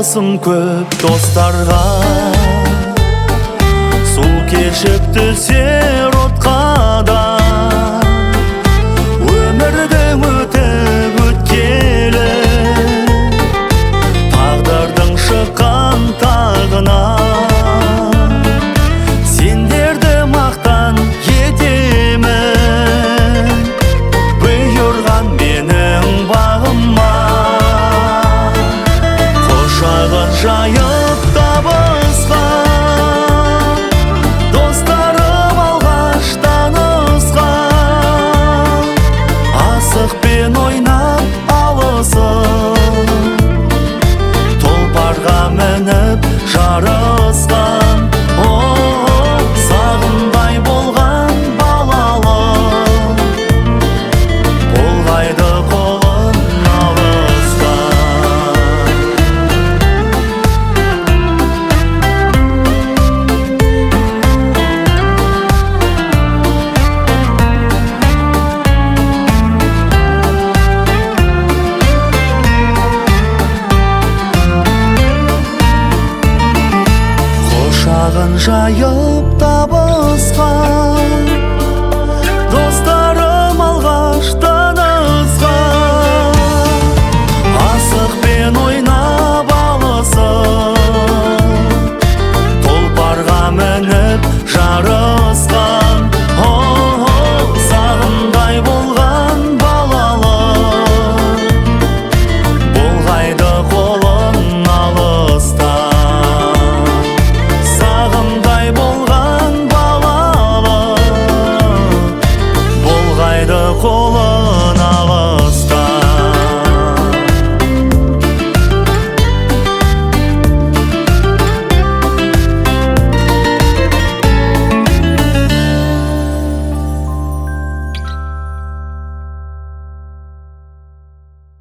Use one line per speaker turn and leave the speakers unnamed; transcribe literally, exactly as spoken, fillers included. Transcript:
болсын көп достарға, су кешіп түсер отқа да. Өмірдің өтіп өткелі, тағдырдың шыққан тағына, сендерді мақтан етемін, бұйырған менің бағыма. Құшағын жайып табысқан достарым алғаш танысқан, асықпен ойнап алысып, тұлпарға мініп жарысқан. О, сағымдай болған балалық, бұлғайды қолын алысқан. Құшағын жайып табысқан